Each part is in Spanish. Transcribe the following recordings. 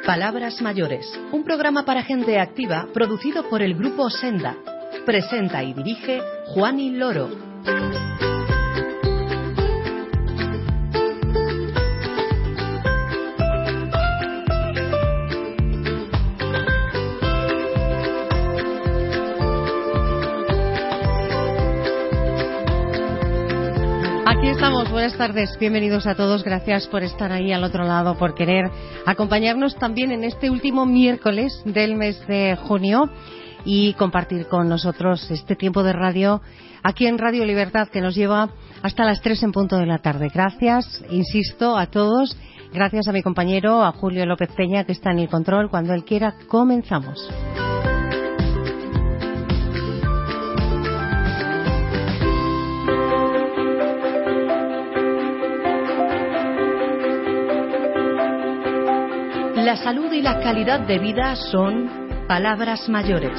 Palabras mayores, un programa para gente activa producido por el Grupo Senda. Presenta y dirige Juani Loro. Aquí estamos, buenas tardes, bienvenidos a todos, gracias por estar ahí al otro lado, por querer acompañarnos también en este último miércoles del mes de junio y compartir con nosotros este tiempo de radio aquí en Radio Libertad que nos lleva hasta las 3 en punto de la tarde. Gracias, insisto, a todos, gracias a mi compañero, a Julio López Peña, que está en el control. Cuando él quiera, comenzamos. La salud y la calidad de vida son palabras mayores.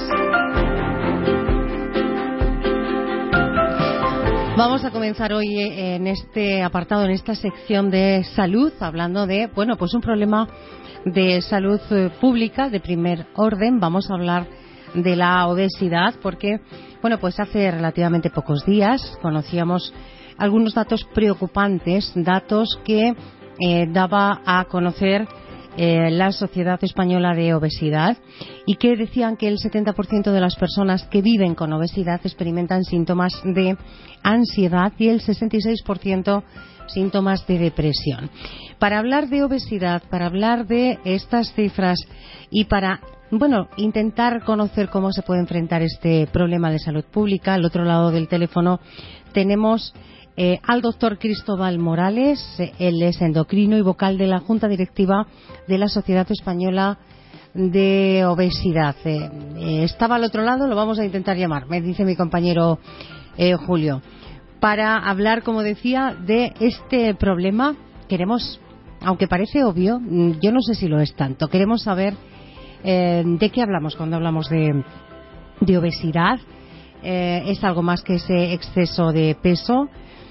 Vamos a comenzar hoy en este apartado, en esta sección de salud, hablando de, pues un problema de salud pública de primer orden. Vamos a hablar de la obesidad porque, pues hace relativamente pocos días conocíamos algunos datos preocupantes, datos que daba a conocer la Sociedad Española de Obesidad, y que decían que el 70% de las personas que viven con obesidad experimentan síntomas de ansiedad y el 66% síntomas de depresión. Para hablar de obesidad, para hablar de estas cifras y para intentar conocer cómo se puede enfrentar este problema de salud pública, al otro lado del teléfono tenemos al doctor Cristóbal Morales. Él es endocrino y vocal de la Junta Directiva de la Sociedad Española de Obesidad. Estaba al otro lado, lo vamos a intentar llamar, me dice mi compañero Julio, para hablar, como decía, de este problema. Queremos, aunque parece obvio, yo no sé si lo es tanto, queremos saber de qué hablamos cuando hablamos de obesidad. Es algo más que ese exceso de peso.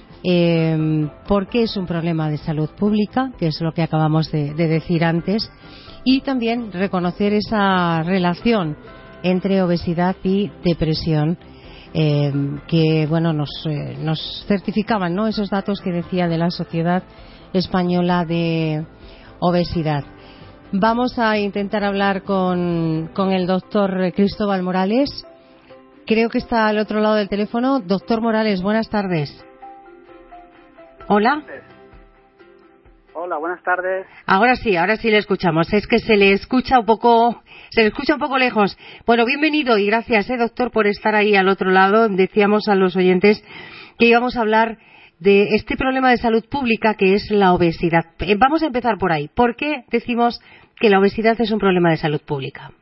¿Por qué es un problema de salud pública? Que es lo que acabamos de decir antes. Y también reconocer esa relación entre obesidad y depresión que nos certificaban, ¿no?, esos datos que decía de la Sociedad Española de Obesidad. Vamos a intentar hablar con el doctor Cristóbal Morales. Creo que está al otro lado del teléfono. Doctor Morales, buenas tardes. Hola. Hola, buenas tardes. Ahora sí le escuchamos. Es que se le escucha un poco lejos. Bueno, bienvenido y gracias, doctor, por estar ahí al otro lado. Decíamos a los oyentes que íbamos a hablar de este problema de salud pública que es la obesidad. Vamos a empezar por ahí. ¿Por qué decimos que la obesidad es un problema de salud pública?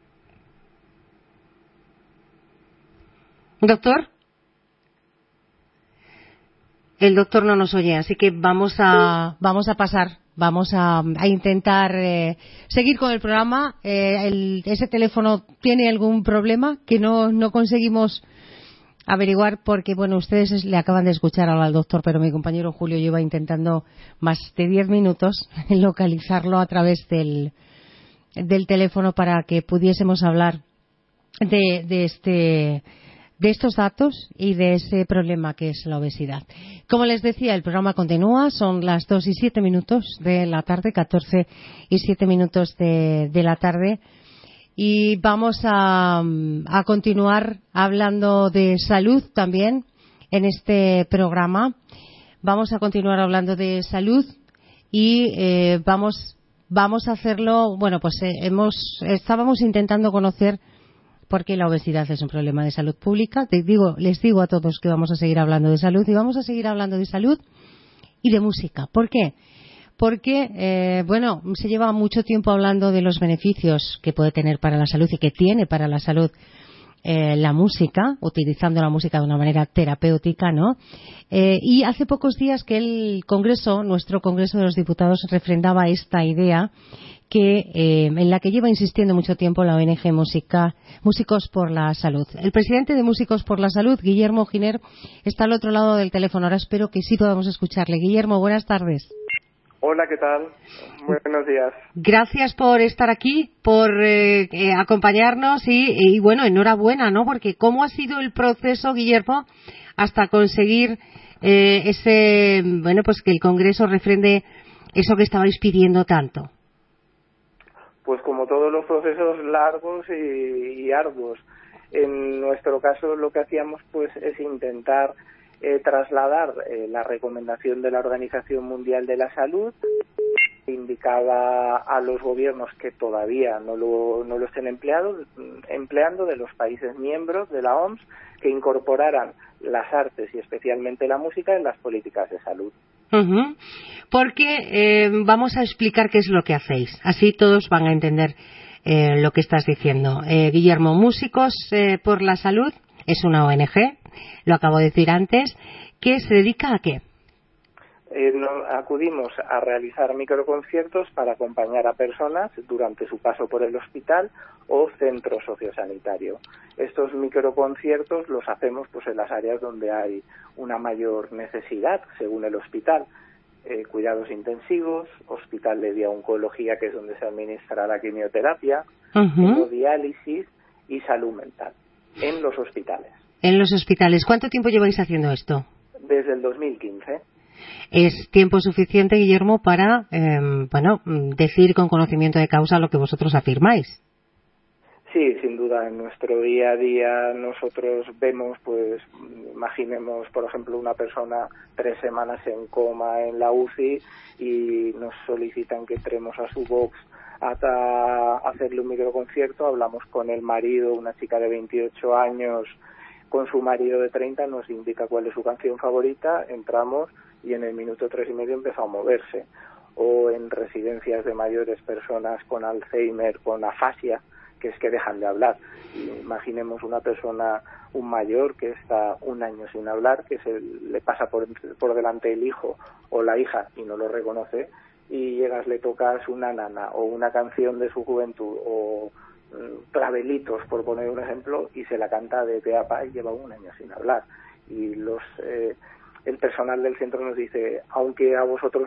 ¿Doctor? El doctor no nos oye, así que vamos a pasar, vamos a intentar seguir con el programa. Ese teléfono tiene algún problema que no conseguimos averiguar porque, ustedes le acaban de escuchar ahora al doctor, pero mi compañero Julio lleva intentando más de 10 minutos localizarlo a través del teléfono para que pudiésemos hablar de estos datos y de ese problema que es la obesidad. Como les decía, el programa continúa, son las 2 y 7 minutos de la tarde, 14 y 7 minutos de la tarde, y vamos a continuar hablando de salud también en este programa. Vamos a continuar hablando de salud y vamos a hacerlo, estábamos intentando conocer por qué la obesidad es un problema de salud pública. Les digo a todos que vamos a seguir hablando de salud y vamos a seguir hablando de salud y de música. ¿Por qué? Porque, se lleva mucho tiempo hablando de los beneficios que puede tener para la salud y que tiene para la salud la música, utilizando la música de una manera terapéutica, ¿no? Y hace pocos días que el Congreso, nuestro Congreso de los Diputados, refrendaba esta idea en la que lleva insistiendo mucho tiempo la ONG Músicos por la Salud. El presidente de Músicos por la Salud, Guillermo Giner, está al otro lado del teléfono. Ahora espero que sí podamos escucharle. Guillermo, buenas tardes. Hola, ¿qué tal? Buenos días. Gracias por estar aquí, por acompañarnos y bueno, enhorabuena, ¿no? Porque ¿cómo ha sido el proceso, Guillermo, hasta conseguir pues que el Congreso refrende eso que estabais pidiendo tanto? Pues como todos los procesos largos y arduos. En nuestro caso lo que hacíamos pues es intentar trasladar la recomendación de la Organización Mundial de la Salud, que indicaba a los gobiernos que todavía no lo estén empleando de los países miembros de la OMS, que incorporaran las artes y especialmente la música en las políticas de salud. Uh-huh. Porque vamos a explicar qué es lo que hacéis, así todos van a entender lo que estás diciendo. Guillermo, Músicos por la Salud es una ONG, lo acabo de decir antes, que se dedica a qué. Acudimos a realizar microconciertos para acompañar a personas durante su paso por el hospital o centro sociosanitario. Estos microconciertos los hacemos pues en las áreas donde hay una mayor necesidad, según el hospital. Cuidados intensivos, hospital de oncología, que es donde se administra la quimioterapia, hemodiálisis y salud mental, en los hospitales. En los hospitales. ¿Cuánto tiempo lleváis haciendo esto? Desde el 2015. Es tiempo suficiente, Guillermo, para decir con conocimiento de causa lo que vosotros afirmáis. Sí, sin duda. En nuestro día a día nosotros vemos, pues, imaginemos, por ejemplo, una persona 3 semanas en coma en la UCI y nos solicitan que entremos a su box hasta hacerle un microconcierto. Hablamos con el marido, una chica de 28 años, con su marido de 30, nos indica cuál es su canción favorita, entramos y en el minuto 3,5 empezó a moverse. O en residencias de mayores, personas con Alzheimer, con afasia, que es que dejan de hablar. Imaginemos una persona, un mayor que está 1 año sin hablar, que se le pasa por delante el hijo o la hija y no lo reconoce, y llegas, le tocas una nana o una canción de su juventud o Travelitos, por poner un ejemplo, y se la canta de pe a pa y lleva 1 año sin hablar. Y el personal del centro nos dice, aunque a vosotros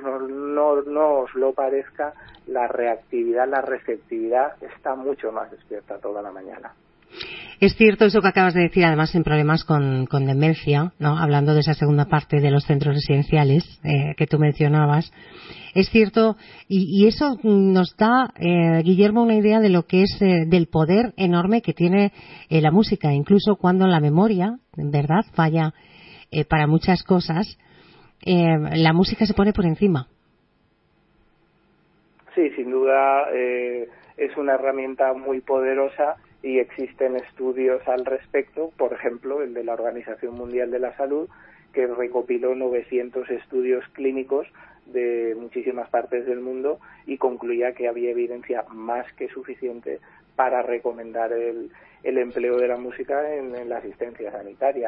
no os lo parezca, la reactividad, la receptividad está mucho más despierta toda la mañana. Es cierto eso que acabas de decir, además en problemas con demencia, ¿no? Hablando de esa segunda parte de los centros residenciales que tú mencionabas. Es cierto, y eso nos da, Guillermo, una idea de lo que es del poder enorme que tiene la música, incluso cuando la memoria, en verdad, falla para muchas cosas, la música se pone por encima. Sí, sin duda es una herramienta muy poderosa y existen estudios al respecto, por ejemplo, el de la Organización Mundial de la Salud, que recopiló 900 estudios clínicos de muchísimas partes del mundo y concluía que había evidencia más que suficiente para recomendar el empleo de la música en la asistencia sanitaria.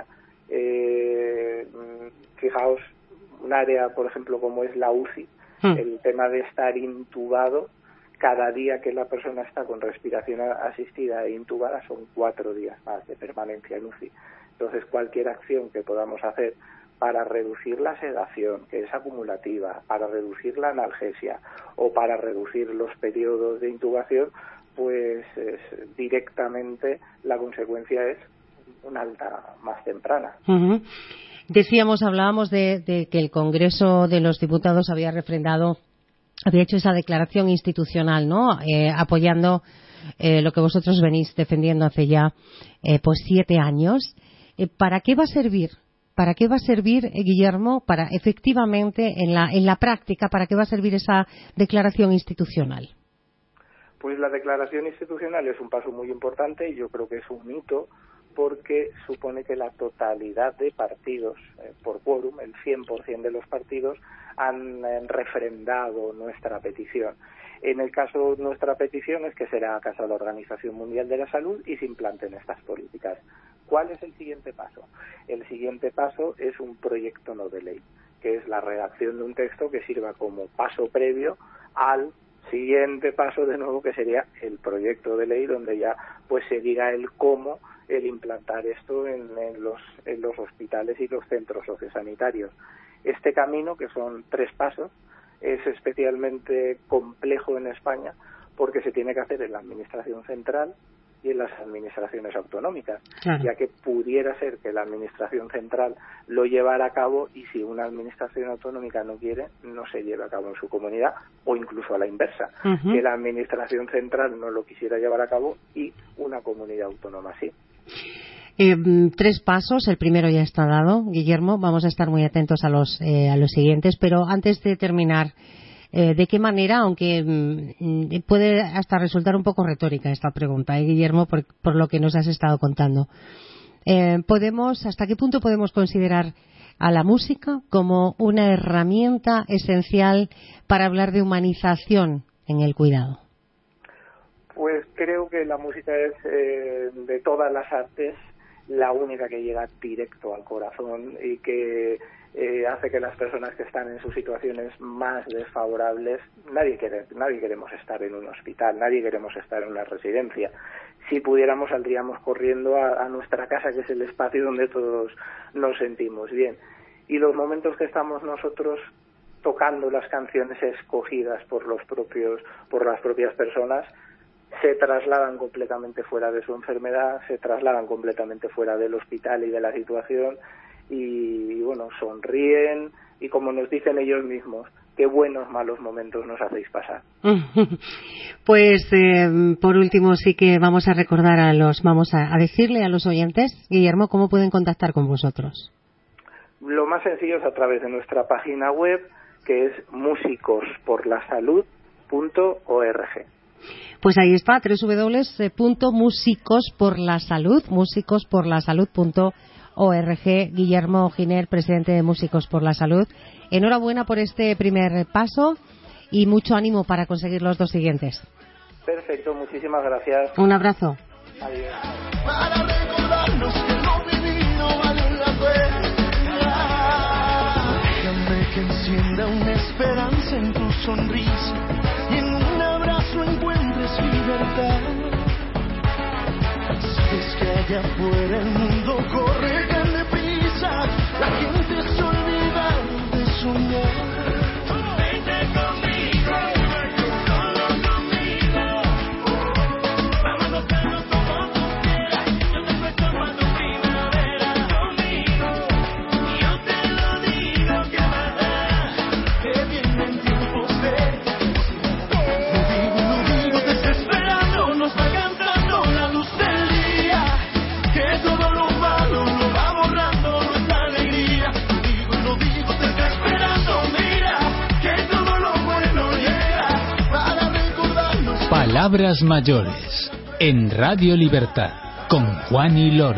Fijaos, un área, por ejemplo, como es la UCI, el tema de estar intubado, cada día que la persona está con respiración asistida e intubada son 4 días más de permanencia en UCI. Entonces, cualquier acción que podamos hacer para reducir la sedación, que es acumulativa, para reducir la analgesia o para reducir los periodos de intubación, pues directamente la consecuencia es una alta más temprana. Uh-huh. Hablábamos de que el Congreso de los Diputados había hecho esa declaración institucional, ¿no? Apoyando lo que vosotros venís defendiendo hace ya 7 años. ¿Para qué va a servir? ¿Para qué va a servir, Guillermo, para efectivamente en la práctica, para qué va a servir esa declaración institucional? Pues la declaración institucional es un paso muy importante y yo creo que es un hito, porque supone que la totalidad de partidos, por quórum, el 100% de los partidos, han refrendado nuestra petición. En el caso, nuestra petición es que será caso a la Organización Mundial de la Salud y se implanten estas políticas. ¿Cuál es el siguiente paso? El siguiente paso es un proyecto no de ley, que es la redacción de un texto que sirva como paso previo al siguiente paso, de nuevo, que sería el proyecto de ley, donde ya pues se diga el cómo el implantar esto en los hospitales y los centros sociosanitarios. Este camino, que son 3 pasos, es especialmente complejo en España porque se tiene que hacer en la Administración central y en las administraciones autonómicas, claro, ya que pudiera ser que la Administración central lo llevara a cabo y si una Administración autonómica no quiere, no se lleve a cabo en su comunidad, o incluso a la inversa, que la Administración central no lo quisiera llevar a cabo y una comunidad autónoma sí. 3 pasos, el primero ya está dado, Guillermo, vamos a estar muy atentos a los siguientes, pero antes de terminar, ¿de qué manera, aunque puede hasta resultar un poco retórica esta pregunta, Guillermo, por lo que nos has estado contando, ¿hasta qué punto podemos considerar a la música como una herramienta esencial para hablar de humanización en el cuidado? Pues creo que la música es, de todas las artes, la única que llega directo al corazón y que hace que las personas que están en sus situaciones más desfavorables, nadie queremos estar en un hospital, nadie queremos estar en una residencia. Si pudiéramos, saldríamos corriendo a nuestra casa, que es el espacio donde todos nos sentimos bien. Y los momentos que estamos nosotros tocando las canciones escogidas por las propias personas, se trasladan completamente fuera de su enfermedad, se trasladan completamente fuera del hospital y de la situación y bueno, sonríen y, como nos dicen ellos mismos, qué buenos malos momentos nos hacéis pasar. Pues por último sí que vamos a recordar vamos a decirle a los oyentes, Guillermo, cómo pueden contactar con vosotros. Lo más sencillo es a través de nuestra página web, que es musicosporlasalud.org. Pues ahí está, www.musicosporlasalud.org. Guillermo Giner, presidente de Músicos por la Salud. Enhorabuena por este primer paso y mucho ánimo para conseguir los 2 siguientes. Perfecto, muchísimas gracias. Un abrazo. Adiós. Para recordarnos que lo vivido vale la pena. Déjame que encienda una esperanza en tu sonrisa y en un abrazo encuentres libertad. Sabes que allá afuera el mundo corre tan deprisa, la gente se olvida de soñar. Vente conmigo, solo conmigo. Vámonos como tú quieras, yo te cuento cuando primavera. Conmigo, yo te lo digo que verdad, que vienen tiempos de lo digo desesperado, nos va cantando la luz del día, que todo lo malo lo va borrando nuestra alegría. Lo digo desesperado, mira, que todo lo bueno llega para recordarnos. Palabras mayores en Radio Libertad con Juani Loro.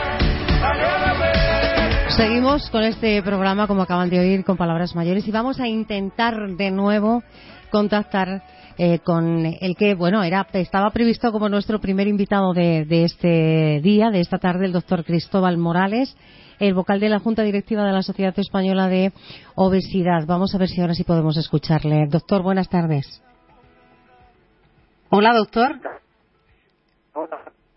Seguimos con este programa, como acaban de oír, con Palabras Mayores, y vamos a intentar de nuevo contactar con el que, bueno, estaba previsto como nuestro primer invitado de este día, de esta tarde, el doctor Cristóbal Morales, el vocal de la Junta Directiva de la Sociedad Española de Obesidad. Vamos a ver si ahora sí podemos escucharle. Doctor, buenas tardes. Hola, doctor. Hola.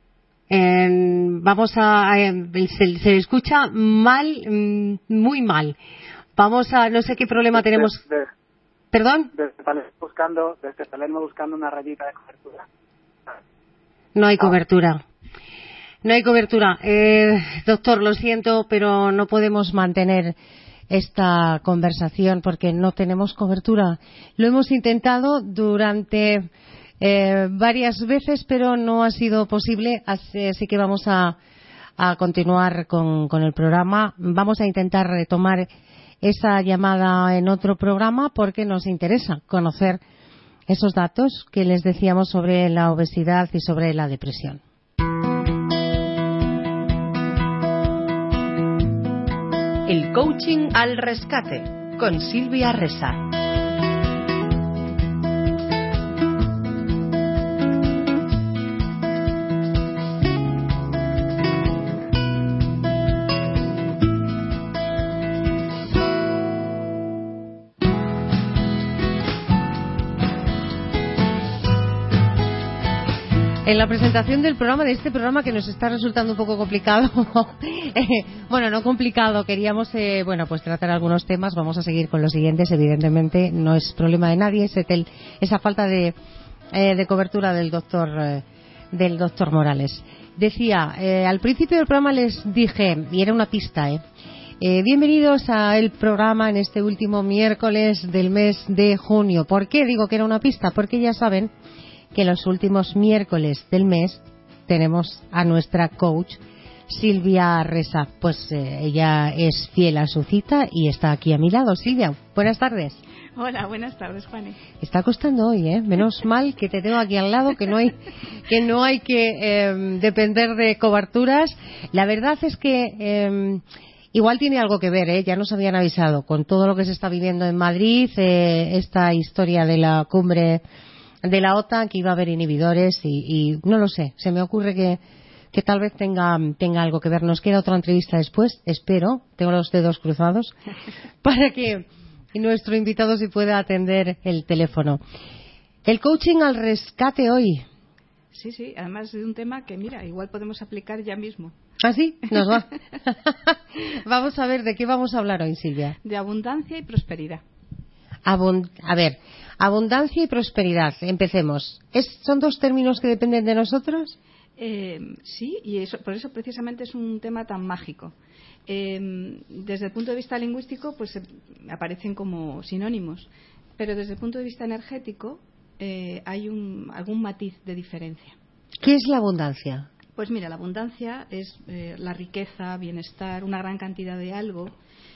Se escucha mal, muy mal. No sé qué problema tenemos. ¿Perdón? Desde Palermo buscando una rayita de cobertura. No hay cobertura. No hay cobertura. Doctor, lo siento, pero no podemos mantener esta conversación porque no tenemos cobertura. Lo hemos intentado durante varias veces, pero no ha sido posible, así que vamos a continuar con el programa. Vamos a intentar retomar esa llamada en otro programa porque nos interesa conocer esos datos que les decíamos sobre la obesidad y sobre la depresión. El coaching al rescate con Silvia Resa. En la presentación del programa, de este programa que nos está resultando un poco complicado, bueno, no complicado, queríamos pues tratar algunos temas, vamos a seguir con los siguientes, evidentemente no es problema de nadie, esa falta de cobertura del doctor Morales. Decía, al principio del programa les dije, y era una pista, bienvenidos al programa en este último miércoles del mes de junio. ¿Por qué digo que era una pista? Porque ya saben que los últimos miércoles del mes tenemos a nuestra coach Silvia Resa. Pues ella es fiel a su cita y está aquí a mi lado. Silvia, buenas tardes. Hola, buenas tardes, Juani. Está costando hoy, menos mal que te tengo aquí al lado, que no hay que depender de coberturas. La verdad es que igual tiene algo que ver, ya nos habían avisado con todo lo que se está viviendo en Madrid, esta historia de la cumbre de la OTAN, que iba a haber inhibidores y no lo sé, se me ocurre que tal vez tenga algo que ver. Nos queda otra entrevista después, espero, tengo los dedos cruzados, para que nuestro invitado sí pueda atender el teléfono. El coaching al rescate hoy. Sí, además de un tema que, mira, igual podemos aplicar ya mismo. ¿Ah, sí? Nos va. Vamos a ver, ¿de qué vamos a hablar hoy, Silvia? De abundancia y prosperidad. A ver, abundancia y prosperidad. Empecemos. ¿Son dos términos que dependen de nosotros? Sí, y por eso precisamente es un tema tan mágico. Desde el punto de vista lingüístico, pues aparecen como sinónimos, pero desde el punto de vista energético hay algún matiz de diferencia. ¿Qué es la abundancia? Pues mira, la abundancia es la riqueza, bienestar, una gran cantidad de algo.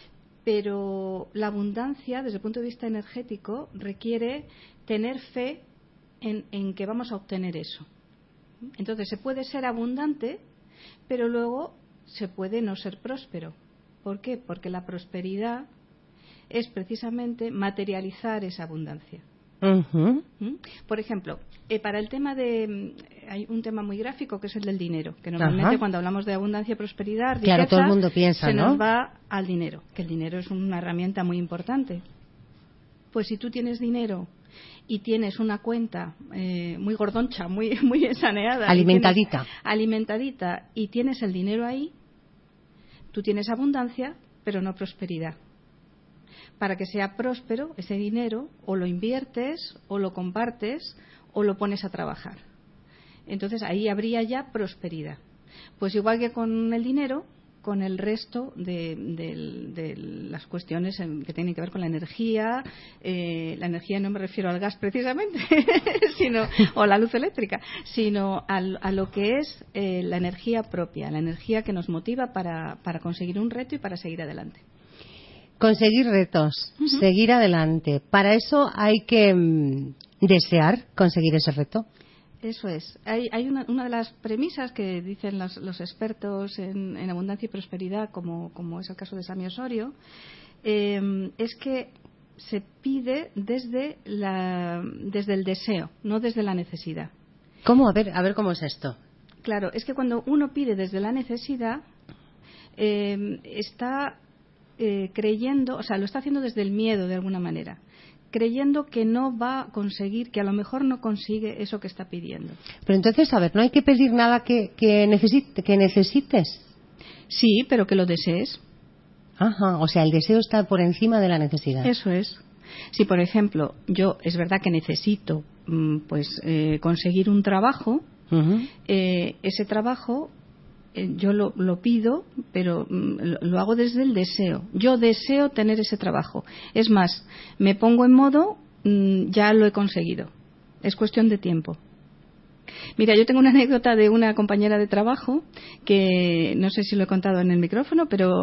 Pero la abundancia, desde el punto de vista energético, requiere tener fe en que vamos a obtener eso. Entonces, se puede ser abundante, pero luego se puede no ser próspero. ¿Por qué? Porque la prosperidad es precisamente materializar esa abundancia. Uh-huh. Por ejemplo, para el tema hay un tema muy gráfico que es el del dinero, que normalmente cuando hablamos de abundancia, prosperidad, riqueza, claro, todo el mundo piensa, se nos va al dinero, que el dinero es una herramienta muy importante. Pues si tú tienes dinero y tienes una cuenta muy gordoncha, muy saneada, alimentadita, y tienes el dinero ahí, tú tienes abundancia, pero no prosperidad. Para que sea próspero, ese dinero o lo inviertes, o lo compartes, o lo pones a trabajar. Entonces ahí habría ya prosperidad. Pues igual que con el dinero, con el resto de las cuestiones que tienen que ver con la energía no me refiero al gas precisamente, o la luz eléctrica, sino a lo que es la energía propia, la energía que nos motiva para conseguir un reto y para seguir adelante. Conseguir retos, seguir adelante. Para eso hay que desear conseguir ese reto. Eso es. Hay una de las premisas que dicen los expertos en abundancia y prosperidad, como es el caso de Sami Osorio, es que se pide desde el deseo, no desde la necesidad. ¿Cómo? A ver cómo es esto. Claro, es que cuando uno pide desde la necesidad, está creyendo, o sea, lo está haciendo desde el miedo de alguna manera, creyendo que no va a conseguir, que a lo mejor no consigue eso que está pidiendo. Pero entonces, a ver, no hay que pedir nada que necesites. Sí, pero que lo desees. Ajá, o sea, el deseo está por encima de la necesidad. Eso es. Si, por ejemplo, yo es verdad que necesito conseguir un trabajo, ese trabajo yo lo pido, pero lo hago desde el deseo. Yo deseo tener ese trabajo. Es más, me pongo en modo, ya lo he conseguido. Es cuestión de tiempo. Mira, yo tengo una anécdota de una compañera de trabajo que no sé si lo he contado ante el micrófono, pero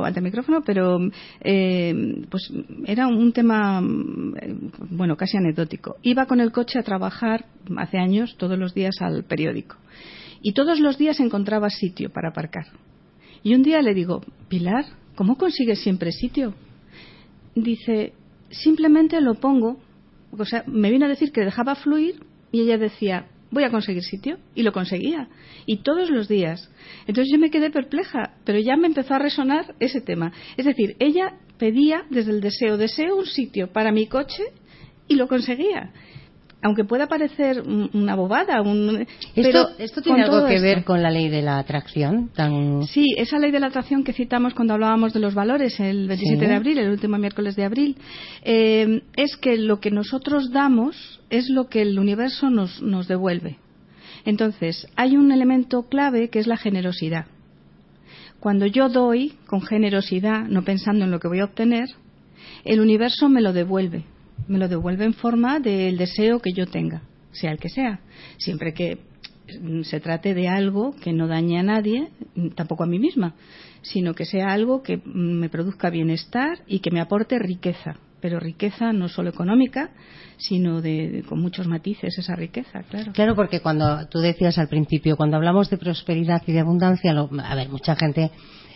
pues era un tema, bueno, casi anecdótico. Iba con el coche a trabajar hace años, todos los días al periódico. Y todos los días encontraba sitio para aparcar. Y un día le digo, Pilar, ¿cómo consigues siempre sitio? Dice, simplemente lo pongo. O sea, me vino a decir que dejaba fluir y ella decía, voy a conseguir sitio. Y lo conseguía. Y todos los días. Entonces yo me quedé perpleja, pero ya me empezó a resonar ese tema. Es decir, ella pedía desde el deseo un sitio para mi coche y lo conseguía. aunque pueda parecer una bobada, ¿Esto tiene algo que ver con la ley de la atracción? Sí, esa ley de la atracción que citamos cuando hablábamos de los valores el 27 de abril, el último miércoles de abril, es que lo que nosotros damos es lo que el universo nos devuelve. Entonces, hay un elemento clave que es la generosidad. Cuando yo doy con generosidad, no pensando en lo que voy a obtener, el universo me lo devuelve. Me lo devuelve en forma del deseo que yo tenga, sea el que sea. Siempre que se trate de algo que no dañe a nadie, tampoco a mí misma, sino que sea algo que me produzca bienestar y que me aporte riqueza. Pero riqueza no solo económica, sino con muchos matices esa riqueza, claro. Claro, porque cuando tú decías al principio, cuando hablamos de prosperidad y de abundancia, mucha gente,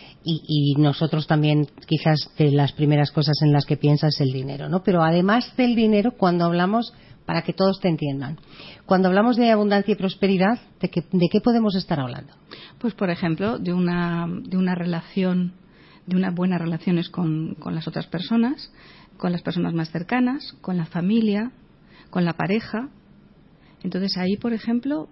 y nosotros también, quizás de las primeras cosas en las que piensa es el dinero, ¿no? Pero además del dinero, cuando hablamos, para que todos te entiendan, cuando hablamos de abundancia y prosperidad, ¿de qué podemos estar hablando? Pues, por ejemplo, de una relación, de unas buenas relaciones con las otras personas, con las personas más cercanas, con la familia, con la pareja. Entonces ahí, por ejemplo,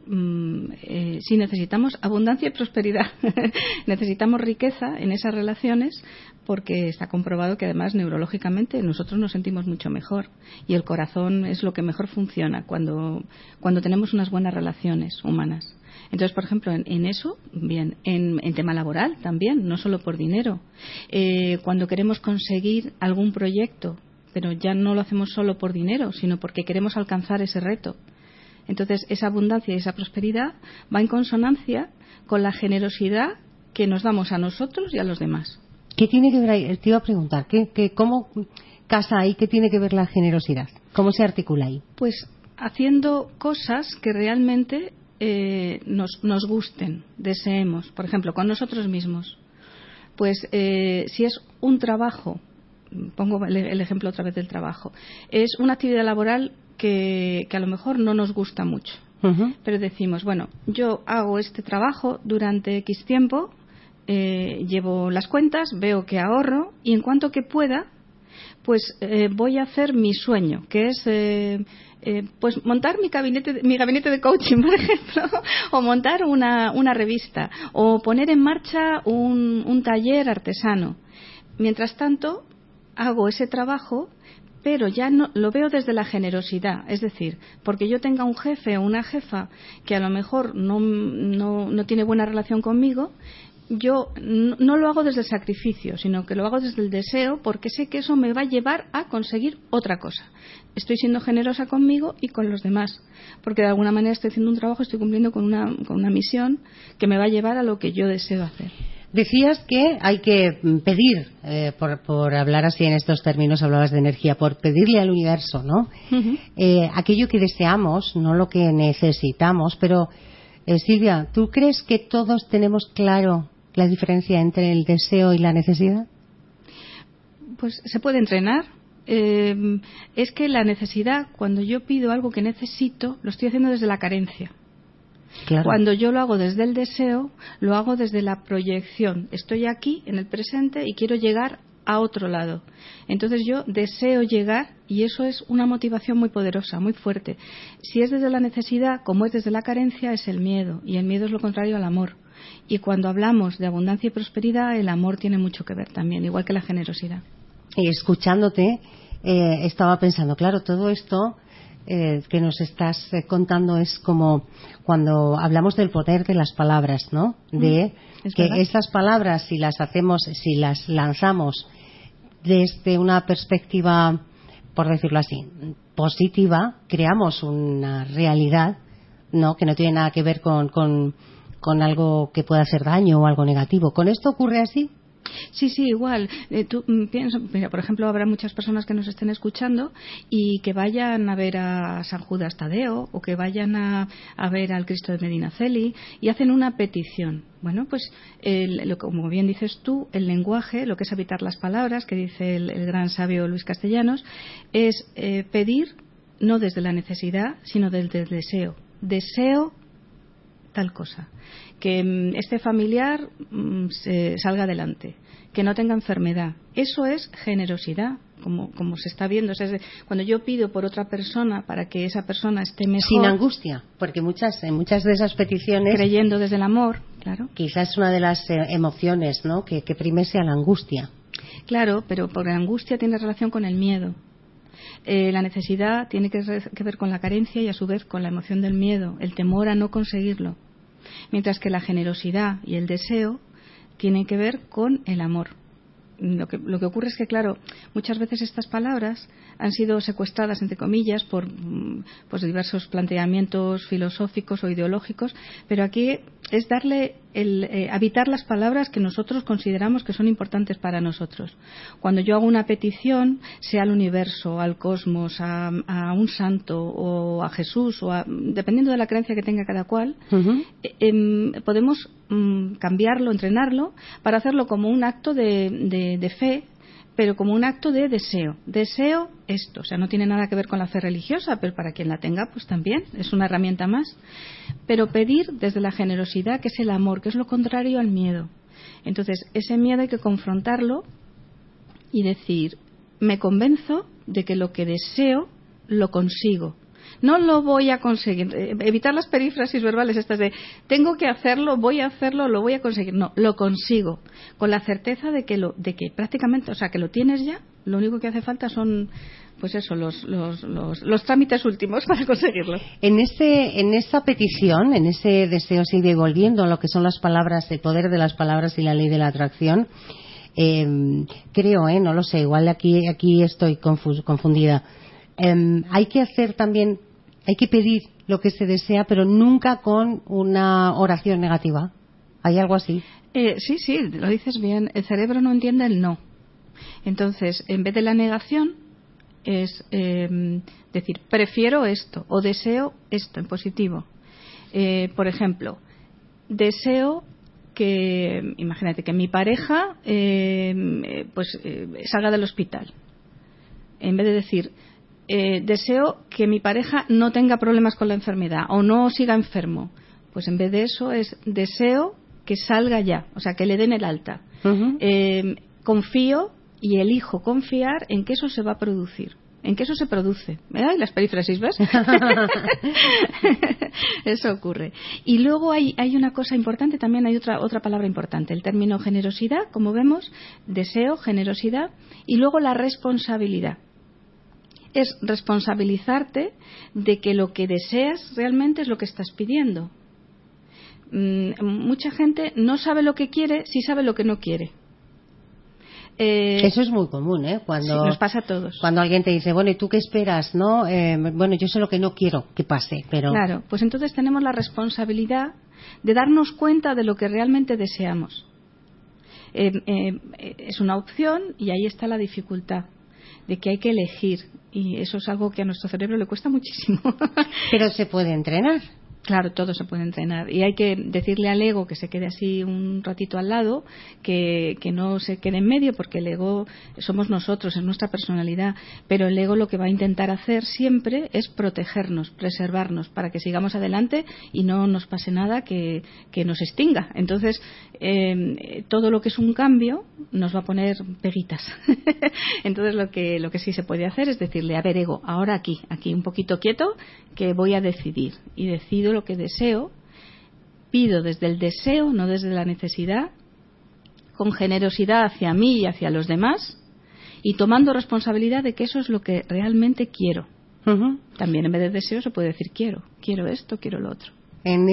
sí necesitamos abundancia y prosperidad. Necesitamos riqueza en esas relaciones porque está comprobado que además neurológicamente nosotros nos sentimos mucho mejor y el corazón es lo que mejor funciona cuando tenemos unas buenas relaciones humanas. Entonces, por ejemplo, en eso, bien, en tema laboral también, no solo por dinero. Cuando queremos conseguir algún proyecto, pero ya no lo hacemos solo por dinero, sino porque queremos alcanzar ese reto. Entonces, esa abundancia y esa prosperidad va en consonancia con la generosidad que nos damos a nosotros y a los demás. ¿Qué tiene que ver ahí? Te iba a preguntar, ¿cómo casa ahí? ¿Qué tiene que ver la generosidad? ¿Cómo se articula ahí? Pues haciendo cosas que realmente nos gusten, deseemos. Por ejemplo, con nosotros mismos. Pues si es un trabajo, pongo el ejemplo otra vez del trabajo, es una actividad laboral que a lo mejor no nos gusta mucho. Pero decimos, bueno, yo hago este trabajo durante X tiempo, llevo las cuentas, veo que ahorro y en cuanto que pueda, pues voy a hacer mi sueño, que es pues montar mi gabinete de coaching, por ejemplo, o montar una revista, o poner en marcha un taller artesano. Mientras tanto, hago ese trabajo, pero ya no lo veo desde la generosidad, es decir, porque yo tenga un jefe o una jefa que a lo mejor no tiene buena relación conmigo, yo no lo hago desde el sacrificio, sino que lo hago desde el deseo, porque sé que eso me va a llevar a conseguir otra cosa. Estoy siendo generosa conmigo y con los demás, porque de alguna manera estoy haciendo un trabajo, estoy cumpliendo con una misión que me va a llevar a lo que yo deseo hacer. Decías que hay que pedir, por hablar así en estos términos, hablabas de energía, por pedirle al universo, ¿no? Aquello que deseamos, no lo que necesitamos. Pero, Silvia, ¿tú crees que todos tenemos claro la diferencia entre el deseo y la necesidad? Pues se puede entrenar. Es que la necesidad, cuando yo pido algo que necesito, lo estoy haciendo desde la carencia. Claro. Cuando yo lo hago desde el deseo, lo hago desde la proyección. Estoy aquí, en el presente, y quiero llegar a otro lado. Entonces yo deseo llegar, y eso es una motivación muy poderosa, muy fuerte. Si es desde la necesidad, como es desde la carencia, es el miedo. Y el miedo es lo contrario al amor. Y cuando hablamos de abundancia y prosperidad, el amor tiene mucho que ver también, igual que la generosidad. Y escuchándote, estaba pensando, claro, todo esto que nos estás contando es como cuando hablamos del poder de las palabras, ¿no? De que verdad. Estas palabras, si las lanzamos desde una perspectiva, por decirlo así, positiva, creamos una realidad, ¿no? Que no tiene nada que ver con algo que pueda hacer daño o algo negativo. ¿Con esto ocurre así? Sí, igual. Tú piensa, mira, por ejemplo, habrá muchas personas que nos estén escuchando y que vayan a ver a San Judas Tadeo o que vayan a ver al Cristo de Medinaceli y hacen una petición. Bueno, pues como bien dices tú, el lenguaje, lo que es habitar las palabras, que dice el gran sabio Luis Castellanos, es pedir no desde la necesidad, sino desde el deseo. Deseo tal cosa, que este familiar salga adelante, que no tenga enfermedad. Eso es generosidad, como se está viendo. O sea, cuando yo pido por otra persona para que esa persona esté mejor, sin angustia, porque en muchas de esas peticiones, creyendo desde el amor, claro, quizás una de las emociones, ¿no?, que prime sea la angustia. Claro, pero porque la angustia tiene relación con el miedo. La necesidad tiene que ver con la carencia y a su vez con la emoción del miedo, el temor a no conseguirlo. Mientras que la generosidad y el deseo tienen que ver con el amor. Lo que ocurre es que, claro, muchas veces estas palabras han sido secuestradas, entre comillas, por pues diversos planteamientos filosóficos o ideológicos, pero aquí es darle habitar las palabras que nosotros consideramos que son importantes para nosotros. Cuando yo hago una petición, sea al universo, al cosmos, a un santo o a Jesús, dependiendo de la creencia que tenga cada cual, podemos cambiarlo, entrenarlo, para hacerlo como un acto de fe, pero como un acto de deseo. Deseo esto, o sea, no tiene nada que ver con la fe religiosa, pero para quien la tenga, pues también es una herramienta más. Pero pedir desde la generosidad, que es el amor, que es lo contrario al miedo. Entonces, ese miedo hay que confrontarlo y decir, me convenzo de que lo que deseo lo consigo. No lo voy a conseguir. Evitar las perífrasis verbales estas de tengo que hacerlo, voy a hacerlo, lo voy a conseguir. No, lo consigo. Con la certeza de que prácticamente, o sea, que lo tienes ya. Lo único que hace falta son, pues eso, los trámites últimos para conseguirlo. En esa petición, en ese deseo, sigue volviendo a lo que son las palabras, el poder de las palabras y la ley de la atracción. Creo, no lo sé, igual aquí estoy confundida. Hay que hacer también, hay que pedir lo que se desea, pero nunca con una oración negativa. ¿Hay algo así? Sí, lo dices bien. El cerebro no entiende el no. Entonces, en vez de la negación, es decir, prefiero esto o deseo esto en positivo. Por ejemplo, deseo que, imagínate, que mi pareja salga del hospital. En vez de decir, deseo que mi pareja no tenga problemas con la enfermedad o no siga enfermo, pues en vez de eso es deseo que salga ya, o sea, que le den el alta. Confío y elijo confiar en que eso se va a producir, en que eso se produce. ¿Verdad? Y las perífrasis, ¿ves? Eso ocurre. Y luego hay una cosa importante, también hay otra palabra importante, el término generosidad, como vemos, deseo, generosidad, y luego la responsabilidad. Es responsabilizarte de que lo que deseas realmente es lo que estás pidiendo. Mucha gente no sabe lo que quiere, sí sabe lo que no quiere. Eso es muy común, cuando sí, nos pasa a todos. Cuando alguien te dice, bueno, ¿y tú qué esperas? ¿No? Bueno, yo sé lo que no quiero que pase, pero... Claro, pues entonces tenemos la responsabilidad de darnos cuenta de lo que realmente deseamos. Es una opción y ahí está la dificultad de que hay que elegir, y eso es algo que a nuestro cerebro le cuesta muchísimo. Pero se puede entrenar. Claro, todo se puede entrenar y hay que decirle al ego que se quede así un ratito al lado, que no se quede en medio, porque el ego somos nosotros, es nuestra personalidad, pero el ego lo que va a intentar hacer siempre es protegernos, preservarnos, para que sigamos adelante y no nos pase nada que nos extinga. Entonces, todo lo que es un cambio nos va a poner peguitas. Entonces, lo que sí se puede hacer es decirle, a ver, ego, ahora aquí un poquito quieto, que voy a decidir, y decido lo que deseo, pido desde el deseo, no desde la necesidad, con generosidad hacia mí y hacia los demás, y tomando responsabilidad de que eso es lo que realmente quiero. También en vez de deseo se puede decir quiero esto, quiero lo otro. En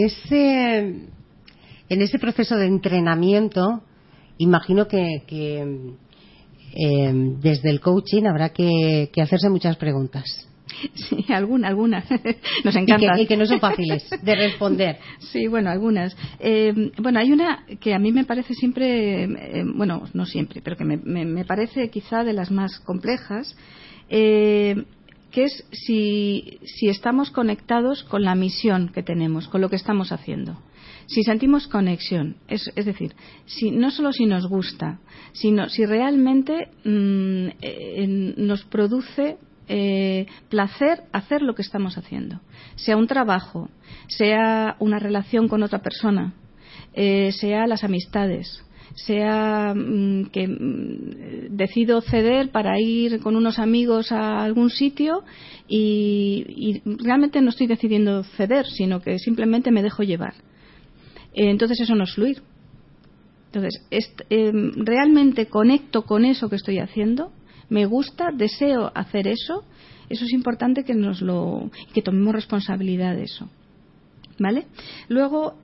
ese proceso de entrenamiento, imagino que desde el coaching habrá que hacerse muchas preguntas. Sí, alguna. Nos encanta. Y que no son fáciles de responder. Sí, bueno, algunas. Hay una que a mí me parece siempre, no siempre, pero que me parece quizá de las más complejas, que es si estamos conectados con la misión que tenemos, con lo que estamos haciendo. Si sentimos conexión, es decir, no solo si nos gusta, sino si realmente nos produce placer hacer lo que estamos haciendo, sea un trabajo, sea una relación con otra persona, sea las amistades, sea que decido ceder para ir con unos amigos a algún sitio y realmente no estoy decidiendo ceder, sino que simplemente me dejo llevar. Entonces eso no es fluir. Entonces, realmente conecto con eso que estoy haciendo, me gusta, deseo hacer eso. Eso es importante que tomemos responsabilidad de eso. ¿Vale? Luego,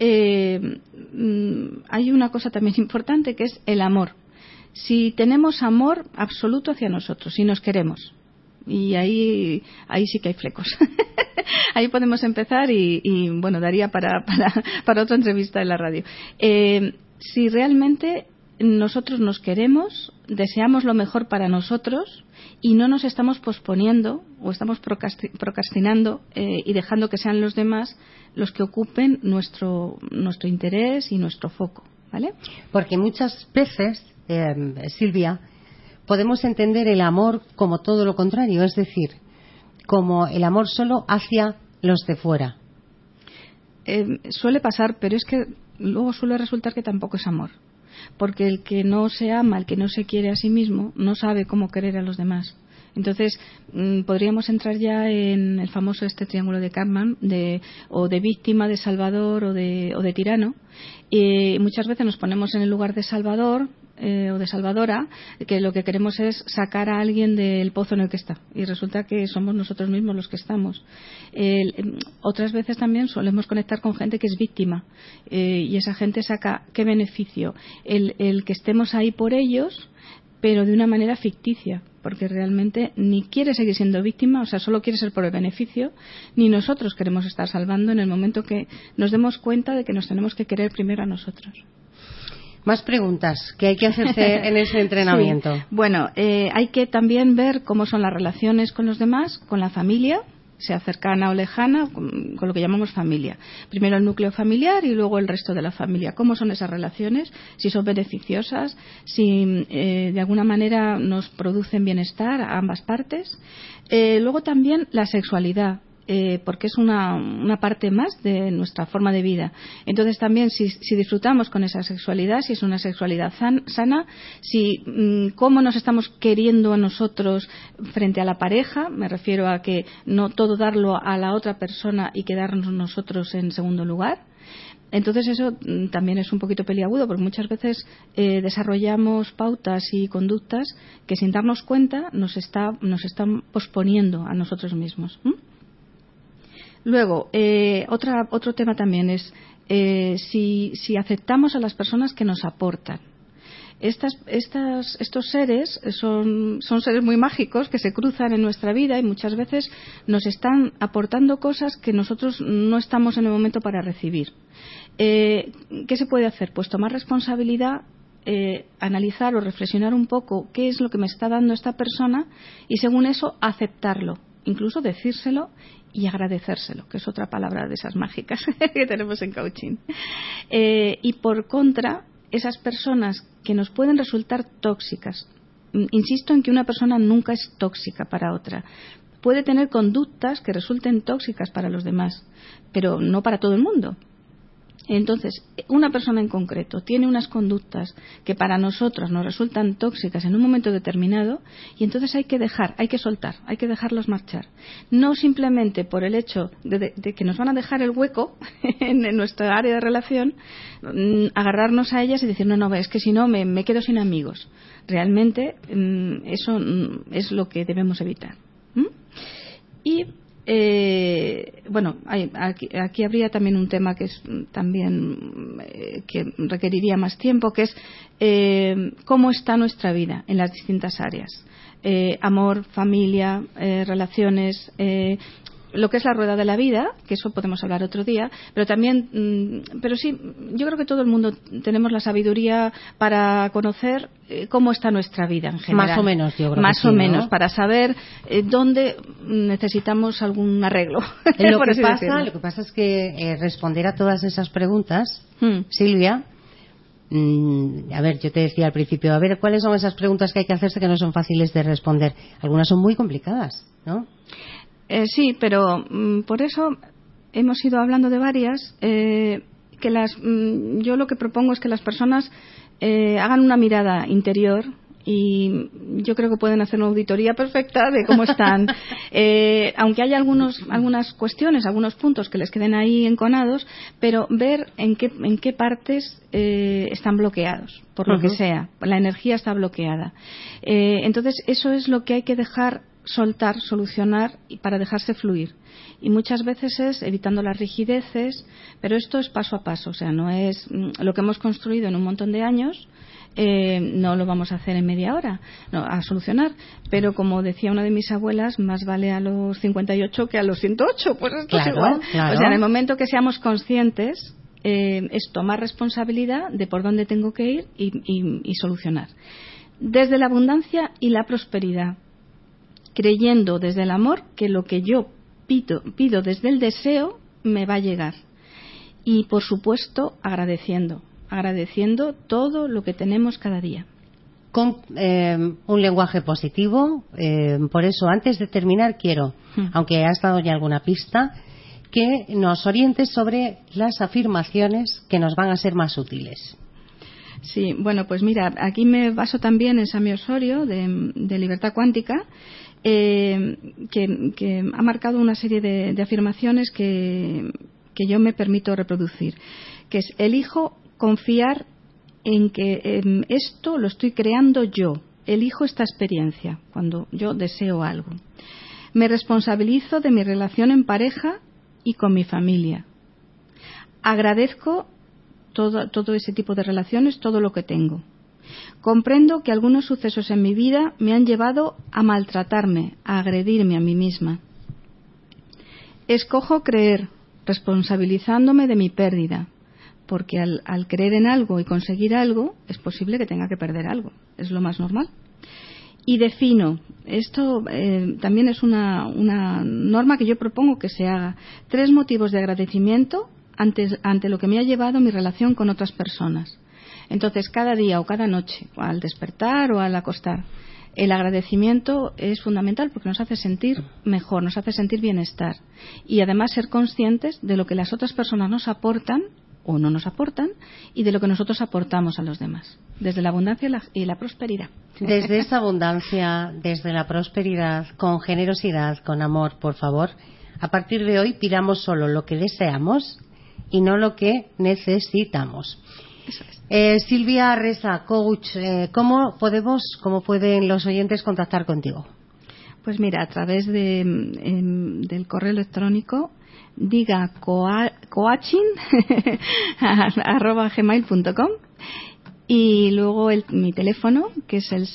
hay una cosa también importante que es el amor. Si tenemos amor absoluto hacia nosotros, si nos queremos, y ahí sí que hay flecos. Ahí podemos empezar y bueno, daría para otra entrevista en la radio. Si realmente nosotros nos queremos, deseamos lo mejor para nosotros y no nos estamos posponiendo o estamos procrastinando y dejando que sean los demás los que ocupen nuestro interés y nuestro foco, ¿vale? Porque muchas veces, Silvia, podemos entender el amor como todo lo contrario, es decir, como el amor solo hacia los de fuera. Suele pasar, pero es que luego suele resultar que tampoco es amor. Porque el que no se ama, el que no se quiere a sí mismo, no sabe cómo querer a los demás. Entonces, podríamos entrar ya en el famoso triángulo de Karpman, o de víctima, de salvador o de tirano. Y muchas veces nos ponemos en el lugar de salvador o de salvadora, que lo que queremos es sacar a alguien del pozo en el que está. Y resulta que somos nosotros mismos los que estamos. Otras veces también solemos conectar con gente que es víctima. Y esa gente saca, ¿qué beneficio? El que estemos ahí por ellos, pero de una manera ficticia, porque realmente ni quiere seguir siendo víctima, o sea, solo quiere ser por el beneficio, ni nosotros queremos estar salvando en el momento que nos demos cuenta de que nos tenemos que querer primero a nosotros. Más preguntas que hay que hacerse en ese entrenamiento. Sí. Bueno, hay que también ver cómo son las relaciones con los demás, con la familia, sea cercana o lejana, con lo que llamamos familia. Primero el núcleo familiar y luego el resto de la familia. ¿Cómo son esas relaciones? Si son beneficiosas, si de alguna manera nos producen bienestar a ambas partes. Luego también la sexualidad. Porque es una parte más de nuestra forma de vida. Entonces también si disfrutamos con esa sexualidad, si es una sexualidad sana, cómo nos estamos queriendo a nosotros frente a la pareja, me refiero a que no todo darlo a la otra persona y quedarnos nosotros en segundo lugar. Entonces eso también es un poquito peliagudo, porque muchas veces desarrollamos pautas y conductas que sin darnos cuenta nos están posponiendo a nosotros mismos. Luego, otro tema también es si aceptamos a las personas que nos aportan. Estos seres son seres muy mágicos que se cruzan en nuestra vida y muchas veces nos están aportando cosas que nosotros no estamos en el momento para recibir. ¿Qué se puede hacer? Pues tomar responsabilidad, analizar o reflexionar un poco qué es lo que me está dando esta persona y según eso aceptarlo, incluso decírselo y agradecérselo, que es otra palabra de esas mágicas que tenemos en coaching. Y por contra, esas personas que nos pueden resultar tóxicas, insisto en que una persona nunca es tóxica para otra, puede tener conductas que resulten tóxicas para los demás, pero no para todo el mundo. Entonces, una persona en concreto tiene unas conductas que para nosotros nos resultan tóxicas en un momento determinado y entonces hay que soltar, hay que dejarlos marchar. No simplemente por el hecho de que nos van a dejar el hueco en nuestra área de relación, agarrarnos a ellas y decir, no, es que si no me quedo sin amigos. Realmente eso es lo que debemos evitar. Y bueno, aquí habría también un tema que es también que requeriría más tiempo, que es cómo está nuestra vida en las distintas áreas. Amor, familia, relaciones, lo que es la rueda de la vida, que eso podemos hablar otro día, pero también, pero sí, yo creo que todo el mundo tenemos la sabiduría para conocer cómo está nuestra vida en general. Más o menos, yo creo. Más o menos, para saber dónde necesitamos algún arreglo. Lo que pasa es que responder a todas esas preguntas, Silvia, a ver, yo te decía al principio, a ver, ¿cuáles son esas preguntas que hay que hacerse que no son fáciles de responder? Algunas son muy complicadas, ¿no? Sí, pero por eso hemos ido hablando de varias. Yo lo que propongo es que las personas hagan una mirada interior y yo creo que pueden hacer una auditoría perfecta de cómo están. Aunque haya algunas cuestiones, algunos puntos que les queden ahí enconados, pero ver en qué partes están bloqueados, por lo que sea. La energía está bloqueada. Entonces, eso es lo que hay que dejar soltar, solucionar para dejarse fluir. Y muchas veces es evitando las rigideces, pero esto es paso a paso, o sea, no es lo que hemos construido en un montón de años. No lo vamos a hacer en media hora, a solucionar, pero como decía una de mis abuelas, más vale a los 58 que a los 108, pues esto es igual. Claro. O sea, en el momento que seamos conscientes, es tomar responsabilidad de por dónde tengo que ir y solucionar. Desde la abundancia y la prosperidad, creyendo desde el amor que lo que yo pido desde el deseo me va a llegar. Y por supuesto agradeciendo todo lo que tenemos cada día. Con un lenguaje positivo, por eso antes de terminar quiero, aunque has dado ya alguna pista, que nos orientes sobre las afirmaciones que nos van a ser más útiles. Sí, bueno, pues mira, aquí me baso también en Sami Osorio de Libertad Cuántica, que ha marcado una serie de afirmaciones que yo me permito reproducir, que es: elijo confiar en que esto lo estoy creando yo, elijo esta experiencia cuando yo deseo algo, me responsabilizo de mi relación en pareja y con mi familia, agradezco todo ese tipo de relaciones, todo lo que tengo, comprendo que algunos sucesos en mi vida me han llevado a maltratarme, a agredirme a mí misma, escojo creer responsabilizándome de mi pérdida, porque al creer en algo y conseguir algo es posible que tenga que perder algo, es lo más normal. Y defino, esto también es una norma que yo propongo que se haga, 3 motivos de agradecimiento ante lo que me ha llevado mi relación con otras personas. Entonces, cada día o cada noche, al despertar o al acostar, el agradecimiento es fundamental porque nos hace sentir mejor, nos hace sentir bienestar. Y además ser conscientes de lo que las otras personas nos aportan o no nos aportan y de lo que nosotros aportamos a los demás, desde la abundancia y la prosperidad. Desde esa abundancia, desde la prosperidad, con generosidad, con amor, por favor, a partir de hoy pidamos solo lo que deseamos y no lo que necesitamos. Eso es. Silvia Resa, coach, ¿cómo pueden los oyentes contactar contigo? Pues mira, a través del correo electrónico digacoaching@gmail.com y luego mi teléfono, que es el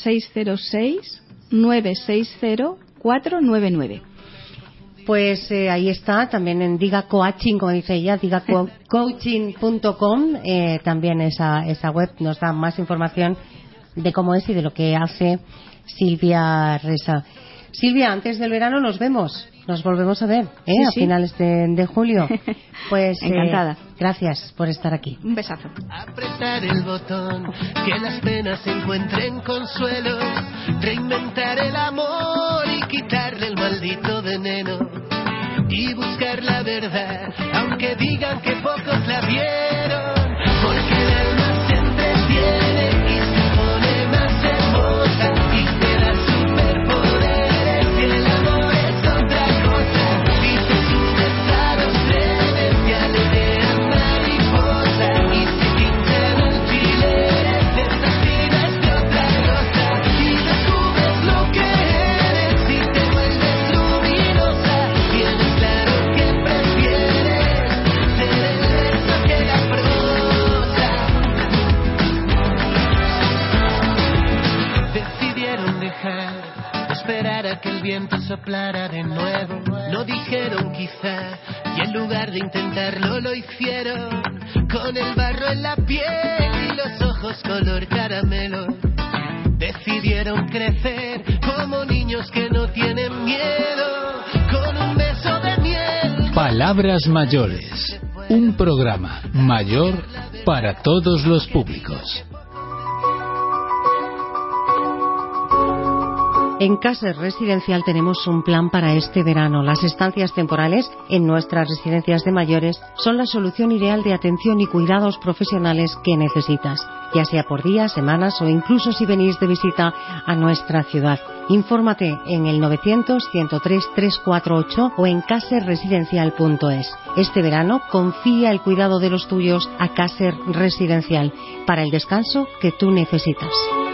606-960-499. Pues ahí está, también en Diga Coaching, como dice ella, digacoaching.com, también esa web nos da más información de cómo es y de lo que hace Silvia Resa. Silvia, antes del verano nos volvemos a ver, sí, a finales de julio. Pues encantada. Gracias por estar aquí. Un besazo. Apretar el botón, que las penas encuentren consuelo, reinventar el amor y quitarle el maldito veneno, y buscar la verdad, aunque digan que pocos la vieron, porque el alma se entretiene y se pone más hermosa y te da superpoderes y el amor es otra cosa, y te sube estados presenciales de mariposa y se pinchan alfileres de asesinas de otra cosa, y descubres lo que eres y te vuelves luminosa. Tienes claro que prefieres ser el resto que la prosa. Decidieron dejar de esperar a que el viento soplara de nuevo. No dijeron quizá, y en lugar de intentarlo lo hicieron, con el barro en la piel y los ojos color caramelo. Decidieron crecer como niños que no tienen miedo, con un beso de miel. Palabras mayores, un programa mayor para todos los públicos. En Caser Residencial tenemos un plan para este verano. Las estancias temporales en nuestras residencias de mayores son la solución ideal de atención y cuidados profesionales que necesitas, ya sea por días, semanas o incluso si venís de visita a nuestra ciudad. Infórmate en el 900-103-348 o en caserresidencial.es. Este verano confía el cuidado de los tuyos a Caser Residencial para el descanso que tú necesitas.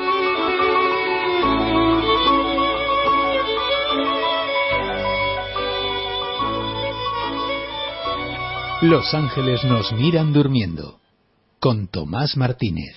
Los ángeles nos miran durmiendo, con Tomás Martínez.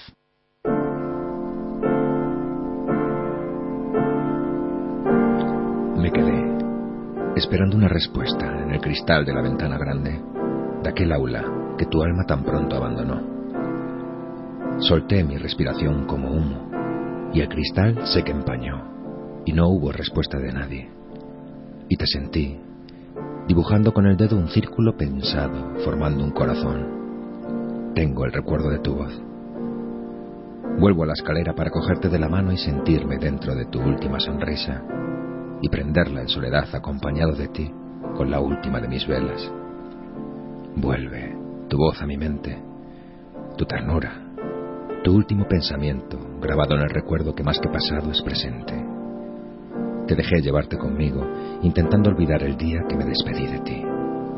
Me quedé esperando una respuesta en el cristal de la ventana grande de aquel aula que tu alma tan pronto abandonó. Solté mi respiración como humo y el cristal se que empañó y no hubo respuesta de nadie. Y te sentí dibujando con el dedo un círculo pensado, formando un corazón. Tengo el recuerdo de tu voz. Vuelvo a la escalera para cogerte de la mano y sentirme dentro de tu última sonrisa y prenderla en soledad acompañado de ti con la última de mis velas. Vuelve tu voz a mi mente, tu ternura, tu último pensamiento grabado en el recuerdo que más que pasado es presente. Te dejé llevarte conmigo, intentando olvidar el día que me despedí de ti.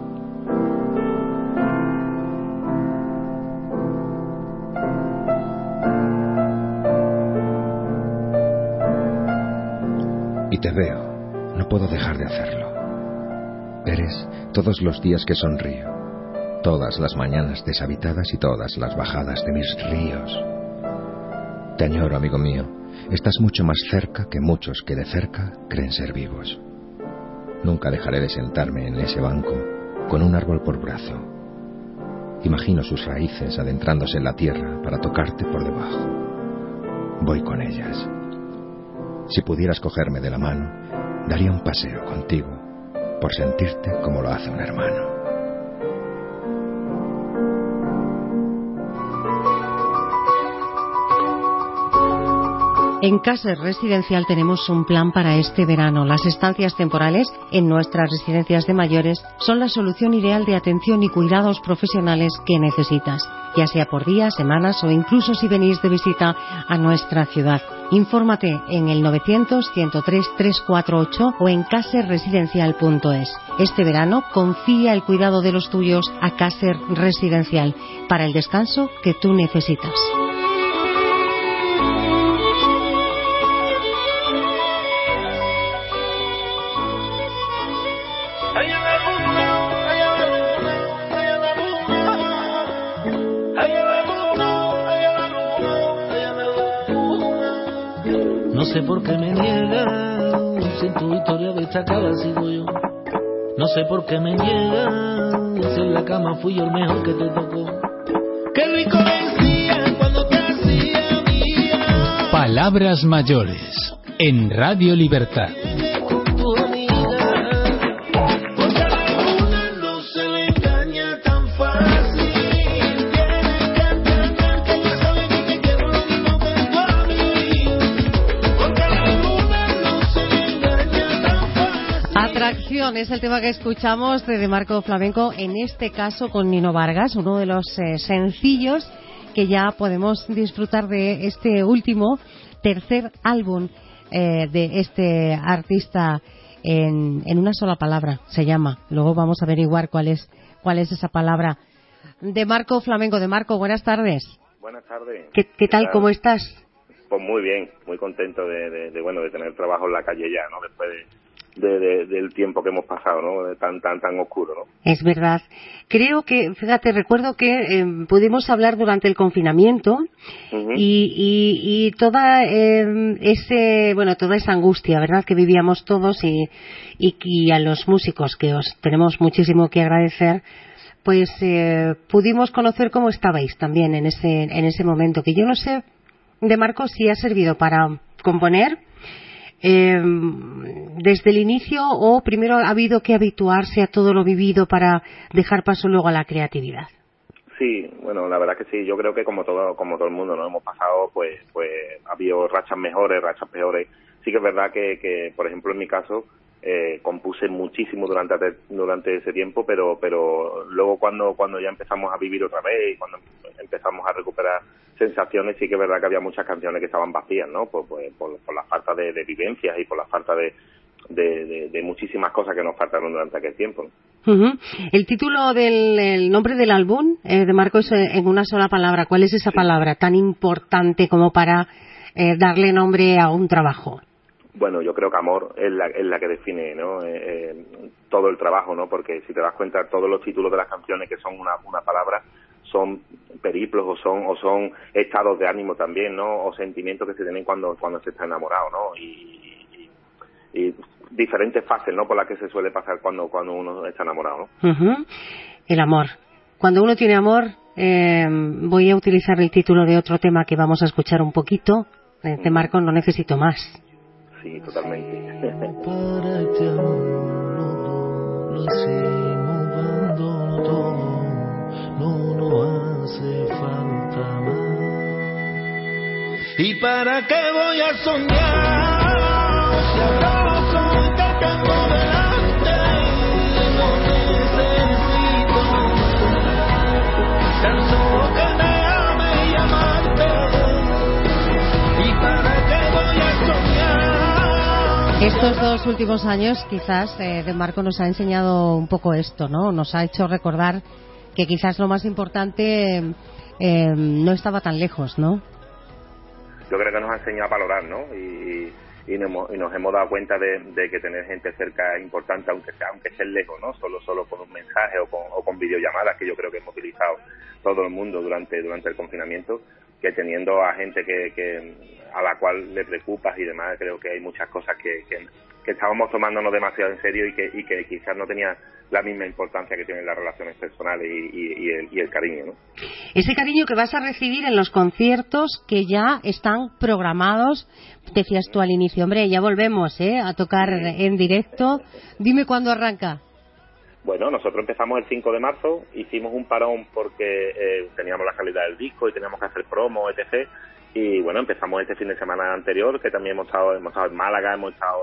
Y te veo, no puedo dejar de hacerlo. Eres todos los días que sonrío, todas las mañanas deshabitadas y todas las bajadas de mis ríos. Te añoro, amigo mío. Estás mucho más cerca que muchos que de cerca creen ser vivos. Nunca dejaré de sentarme en ese banco con un árbol por brazo. Imagino sus raíces adentrándose en la tierra para tocarte por debajo. Voy con ellas. Si pudieras cogerme de la mano, daría un paseo contigo por sentirte como lo hace un hermano. En Caser Residencial tenemos un plan para este verano. Las estancias temporales en nuestras residencias de mayores son la solución ideal de atención y cuidados profesionales que necesitas, ya sea por días, semanas o incluso si venís de visita a nuestra ciudad. Infórmate en el 900-103-348 o en caserresidencial.es. Este verano confía el cuidado de los tuyos a Caser Residencial para el descanso que tú necesitas. No sé por qué me niegan, si en tu historia destacada sigo yo. No sé por qué me niegan, si en la cama fui yo el mejor que te tocó. Qué rico decía cuando te hacía mía. Palabras mayores, en Radio Libertad. Atracción es el tema que escuchamos de Marco Flamenco, en este caso con Nino Vargas, uno de los sencillos que ya podemos disfrutar de este último, tercer álbum de este artista en una sola palabra, se llama. Luego vamos a averiguar cuál es esa palabra. De Marco Flamenco. De Marco, buenas tardes. Buenas tardes. ¿Qué tal? ¿Cómo estás? Pues muy bien, muy contento de tener trabajo en la calle ya, ¿no? Después del tiempo que hemos pasado, ¿no? De tan oscuro, ¿no? Es verdad. Creo que, fíjate, recuerdo que pudimos hablar durante el confinamiento. Uh-huh. y toda toda esa angustia, ¿verdad?, que vivíamos todos y a los músicos que os tenemos muchísimo que agradecer, pues pudimos conocer cómo estabais también en ese momento, que yo no sé, de Marco, si ha servido para componer desde el inicio o primero ha habido que habituarse a todo lo vivido para dejar paso luego a la creatividad. Sí, bueno, la verdad que sí. Yo creo que como todo el mundo, ¿no? Hemos pasado, pues ha habido rachas mejores, rachas peores. sí que es verdad que por ejemplo, en mi caso, compuse muchísimo durante ese tiempo, pero luego cuando ya empezamos a vivir otra vez y cuando empezamos a recuperar sensaciones, sí que es verdad que había muchas canciones que estaban vacías, ¿no? Por la falta de vivencias y por la falta de muchísimas cosas que nos faltaron durante aquel tiempo, ¿no? El título el nombre del álbum de Marco es en una sola palabra. ¿Cuál es esa palabra tan importante como para darle nombre a un trabajo? Bueno, yo creo que amor es la que define, ¿no? Todo el trabajo, ¿no? Porque si te das cuenta, todos los títulos de las canciones que son una palabra son periplos o son estados de ánimo también, ¿no? O sentimientos que se tienen cuando se está enamorado, ¿no? Y diferentes fases, ¿no? Por las que se suele pasar cuando uno está enamorado, ¿no? El amor. Cuando uno tiene amor, voy a utilizar el título de otro tema que vamos a escuchar un poquito, de Marco, No necesito más. Sí, totalmente. Para este amor lo hicimos dando todo, no hace falta más. ¿Y para qué voy a soñar? Si acaso te tengo delante, no necesito tan solo que me ame y amarte. ¿Y para qué voy a soñar? Estos 2 últimos años quizás de Marco nos ha enseñado un poco esto, ¿no? Nos ha hecho recordar que quizás lo más importante no estaba tan lejos, ¿no? Yo creo que nos ha enseñado a valorar, ¿no? Y nos hemos dado cuenta de que tener gente cerca es importante, aunque esté lejos, ¿no? Solo con un mensaje o con videollamadas, que yo creo que hemos utilizado todo el mundo durante el confinamiento, que teniendo a gente que a la cual le preocupas y demás, creo que hay muchas cosas que estábamos tomándonos demasiado en serio y que quizás no tenía la misma importancia que tienen las relaciones personales y el cariño, ¿no? Ese cariño que vas a recibir en los conciertos que ya están programados. Decías tú al inicio, hombre, ya volvemos a tocar en directo. Dime cuándo arranca. Bueno, nosotros empezamos el 5 de marzo, hicimos un parón porque teníamos la salida del disco y teníamos que hacer promo, etc. Y bueno, empezamos este fin de semana anterior, que también hemos estado en Málaga, hemos estado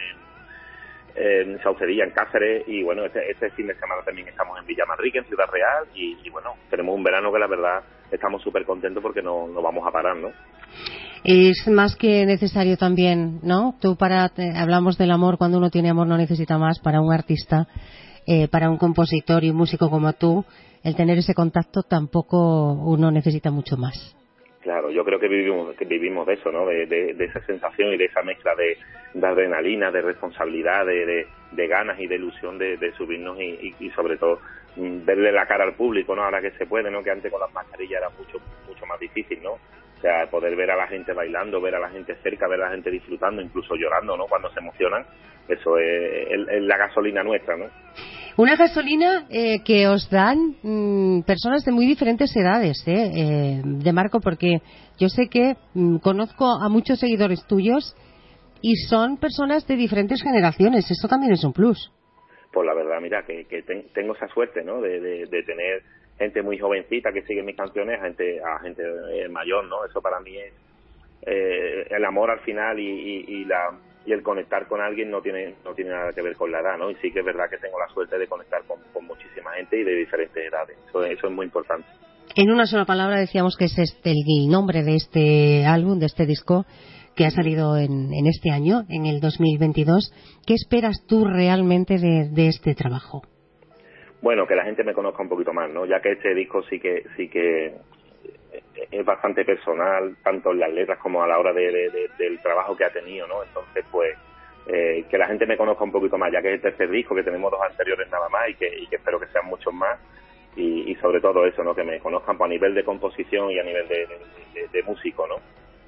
en Saucedilla, en Cáceres, y bueno, este fin de semana también estamos en Villamanrique, en Ciudad Real, y bueno, tenemos un verano que la verdad estamos súper contentos porque no vamos a parar, ¿no? Es más que necesario también, ¿no? Hablamos del amor, cuando uno tiene amor no necesita más. Para un artista, para un compositor y un músico como tú, el tener ese contacto tampoco uno necesita mucho más. Claro, yo creo que vivimos de eso, ¿no? De esa sensación y de esa mezcla de adrenalina, de responsabilidad, de ganas y de ilusión de subirnos y sobre todo verle la cara al público, ¿no? Ahora que se puede, ¿no? Que antes con las mascarillas era mucho más difícil, ¿no? O sea, poder ver a la gente bailando, ver a la gente cerca, ver a la gente disfrutando, incluso llorando, ¿no? Cuando se emocionan, eso es la gasolina nuestra, ¿no? Una gasolina que os dan personas de muy diferentes edades, de Marco, porque yo sé que conozco a muchos seguidores tuyos y son personas de diferentes generaciones. Eso también es un plus. Pues la verdad, mira, que tengo esa suerte, ¿no? De tener gente muy jovencita que sigue mis canciones, a gente mayor, ¿no? Eso para mí es el amor al final y el conectar con alguien no tiene nada que ver con la edad, ¿no? Y sí que es verdad que tengo la suerte de conectar con muchísima gente y de diferentes edades. Eso es muy importante. En una sola palabra decíamos que es el nombre de este álbum, de este disco que ha salido en este año, en el 2022. ¿Qué esperas tú realmente de este trabajo? Bueno, que la gente me conozca un poquito más, ¿no? Ya que este disco sí que es bastante personal, tanto en las letras como a la hora del trabajo que ha tenido, ¿no? Entonces, pues, que la gente me conozca un poquito más, ya que es el tercer disco, que tenemos 2 anteriores nada más y que espero que sean muchos más, y sobre todo eso, ¿no? Que me conozcan pues, a nivel de composición y a nivel de músico, ¿no?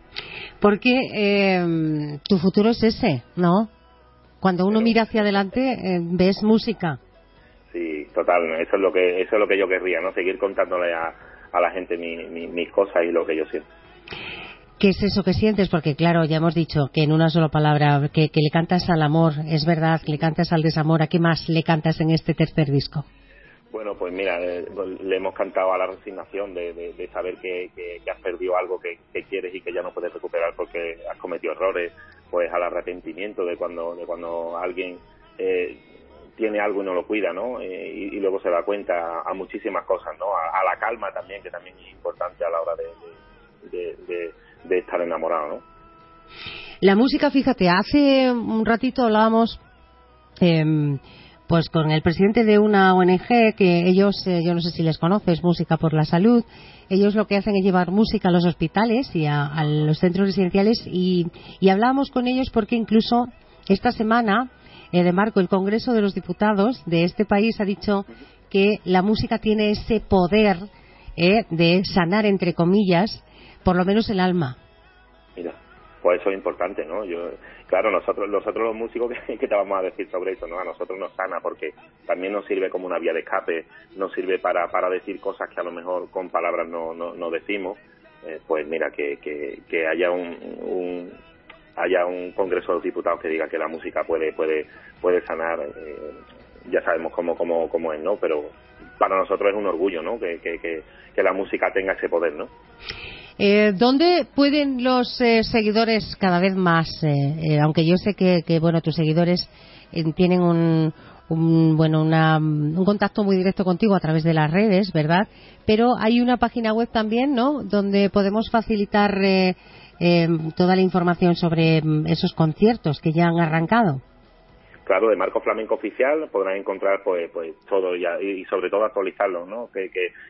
Porque tu futuro es ese, ¿no? Cuando uno mira hacia adelante, ves música. Sí, total, eso es lo que yo querría, ¿no? Seguir contándole a la gente mis cosas y lo que yo siento. ¿Qué es eso que sientes? Porque claro, ya hemos dicho que en una sola palabra, que le cantas al amor, es verdad, le cantas al desamor. ¿A qué más le cantas en este tercer disco? Bueno, pues mira, le hemos cantado a la resignación de saber que has perdido algo que quieres y que ya no puedes recuperar porque has cometido errores, pues al arrepentimiento de cuando alguien tiene algo y no lo cuida, ¿no? Y luego se da cuenta a muchísimas cosas, ¿no? A la calma también, que también es importante a la hora de estar enamorado, ¿no? La música, fíjate, hace un ratito hablábamos pues con el presidente de una ONG que ellos, yo no sé si les conoces, Música por la Salud. Ellos lo que hacen es llevar música a los hospitales y a los centros residenciales y hablábamos con ellos porque incluso esta semana, de Marco, el Congreso de los Diputados de este país ha dicho que la música tiene ese poder de sanar, entre comillas, por lo menos el alma. Mira, pues eso es importante, ¿no? Claro, nosotros los músicos, ¿qué te vamos a decir sobre eso, no? A nosotros nos sana porque también nos sirve como una vía de escape, nos sirve para decir cosas que a lo mejor con palabras no decimos. Pues mira, que haya un Congreso de los Diputados que diga que la música puede sanar, ya sabemos cómo es, ¿no? Pero para nosotros es un orgullo, ¿no? Que la música tenga ese poder, ¿no? ¿Dónde pueden los seguidores cada vez más, aunque yo sé que bueno, tus seguidores tienen un contacto muy directo contigo a través de las redes, ¿verdad? Pero hay una página web también, ¿no? Donde podemos facilitar toda la información sobre esos conciertos que ya han arrancado. Claro, de Marco Flamenco Oficial podrán encontrar pues todo y sobre todo actualizarlo, ¿no? Que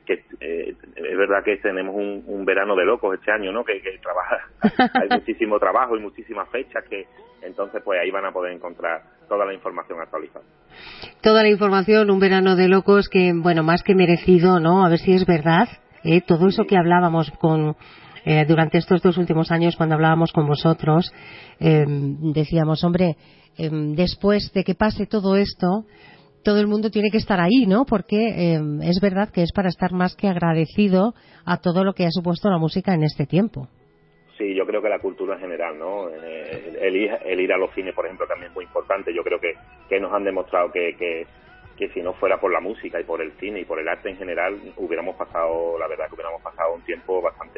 es verdad que tenemos un verano de locos este año, ¿no? Que hay muchísimo trabajo y muchísimas fechas que entonces pues ahí van a poder encontrar toda la información actualizada. Toda la información, un verano de locos que, bueno, más que merecido, ¿no? A ver si es verdad, todo eso que hablábamos durante estos 2 últimos años cuando hablábamos con vosotros, decíamos, hombre, después de que pase todo esto, todo el mundo tiene que estar ahí, ¿no? Porque es verdad que es para estar más que agradecido a todo lo que ha supuesto la música en este tiempo. Sí, yo creo que la cultura en general, ¿no? El ir a los cines, por ejemplo, también es muy importante. Yo creo que nos han demostrado que si no fuera por la música y por el cine y por el arte en general, hubiéramos pasado un tiempo bastante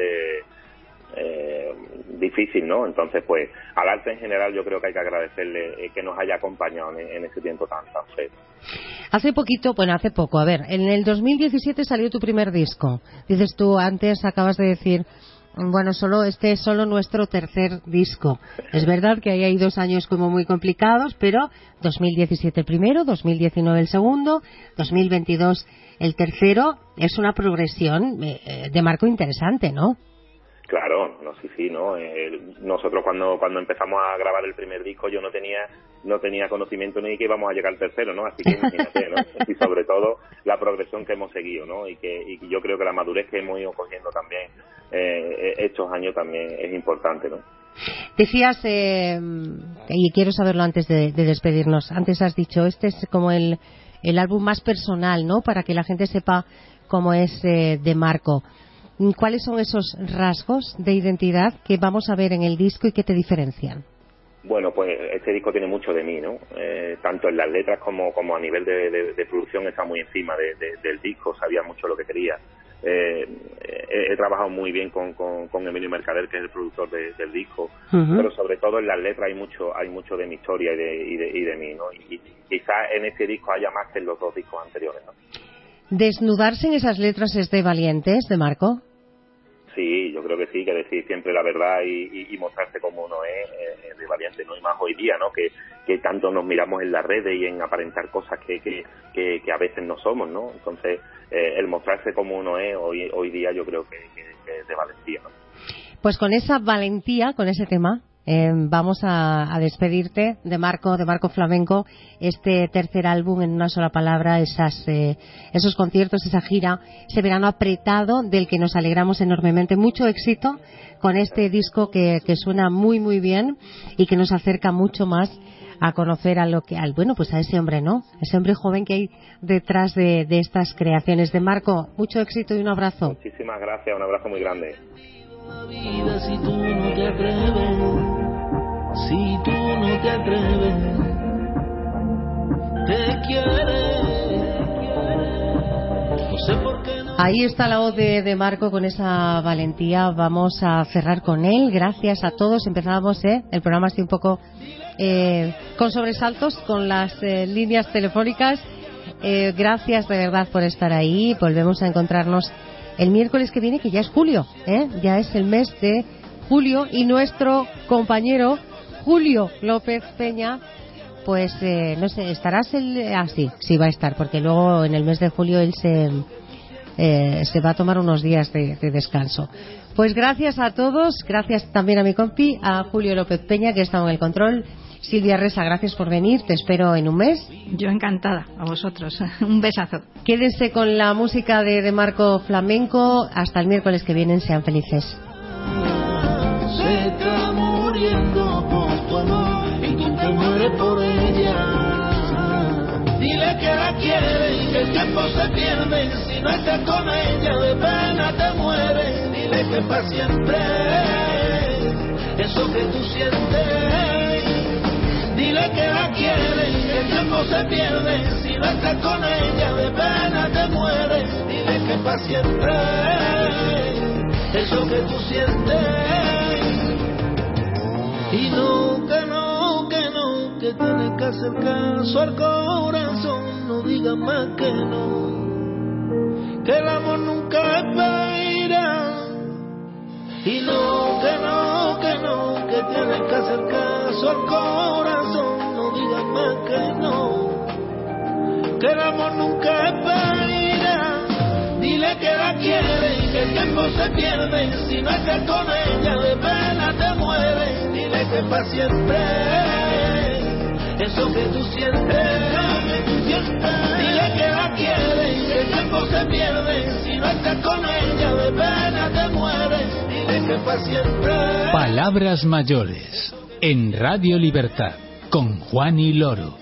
difícil, ¿no? Entonces, pues, al arte en general yo creo que hay que agradecerle que nos haya acompañado en ese tiempo tan feo. Hace poco, a ver, en el 2017 salió tu primer disco. Dices tú, antes acabas de decir, bueno, este es solo nuestro tercer disco. Es verdad que ahí hay 2 años como muy complicados, pero 2017 el primero, 2019 el segundo, 2022 el tercero, es una progresión de Marco interesante, ¿no? Claro, sí, ¿no? Nosotros cuando empezamos a grabar el primer disco yo no tenía conocimiento ni que íbamos a llegar al tercero, ¿no? Así que imagínate, ¿no? Y sobre todo la progresión que hemos seguido, ¿no? Y yo creo que la madurez que hemos ido cogiendo también estos años también es importante, ¿no? Decías, y quiero saberlo antes de despedirnos, antes has dicho, este es como el álbum más personal, ¿no? Para que la gente sepa cómo es de Marco. ¿Cuáles son esos rasgos de identidad que vamos a ver en el disco y que te diferencian? Bueno, pues este disco tiene mucho de mí, ¿no? Tanto en las letras como a nivel de producción está muy encima del disco, sabía mucho lo que quería. He trabajado muy bien con Emilio Mercader, que es el productor del disco, pero sobre todo en las letras hay mucho de mi historia y de mí, ¿no? Y quizás en este disco haya más que en los 2 discos anteriores, ¿no? ¿Desnudarse en esas letras es de valientes, de Marco? Sí, yo creo que sí, que decir siempre la verdad y mostrarse como uno es de valiente, ¿no? Y más hoy día, ¿no? Que tanto nos miramos en las redes y en aparentar cosas que a veces no somos, ¿no? Entonces, el mostrarse como uno es hoy día yo creo que es de valentía, ¿no? Pues con esa valentía, con ese tema, vamos a despedirte de Marco Flamenco, este tercer álbum en una sola palabra, esos conciertos, esa gira, ese verano apretado del que nos alegramos enormemente. Mucho éxito con este disco que suena muy muy bien y que nos acerca mucho más a conocer a ese hombre, ¿no? Ese hombre joven que hay detrás de estas creaciones. De Marco, mucho éxito y un abrazo. Muchísimas gracias, un abrazo muy grande. La vida, si tú no te atreves, te quiere. No sé por qué no. Ahí está la voz de Marco con esa valentía. Vamos a cerrar con él. Gracias a todos. Empezábamos el programa así un poco con sobresaltos, con las líneas telefónicas. Gracias de verdad por estar ahí. Volvemos a encontrarnos el miércoles que viene, que ya es julio, ya es el mes de julio, y nuestro compañero Julio López Peña, pues no sé, estarás sí va a estar, porque luego en el mes de julio él se va a tomar unos días de descanso. Pues gracias a todos, gracias también a mi compi, a Julio López Peña, que ha estado en el control. Silvia Resa, gracias por venir, te espero en un mes. Yo encantada, a vosotros. Un besazo. Quédense con la música de Marco Flamenco. Hasta el miércoles que viene, sean felices. Se está muriendo por tu amor y tú te mueres por ella. Dile que la quieres y que el tiempo se pierde. Si no estás con ella, de pena te mueres. Dile que para siempre eso que tú sientes. Dile que la quieres y que el tiempo se pierde. Si no estás con ella, de pena te mueres. Dile que para siempre eso que tú sientes. Y no, que no, que no, que tienes que hacer caso al corazón. No digas más que no, que el amor nunca espera. Y no, que no, que no, que tienes que hacer caso al corazón. No digas más que no, que el amor nunca espera. Dile que la quieres y que el tiempo se pierde. Si no estás con ella, de pena te mueres. Dile que para siempre eso que tú sientes. Dile que la quieres y que el tiempo se pierde. Si no estás con ella, de pena te mueres. Dile que para siempre. Palabras mayores en Radio Libertad con Juan y Loro.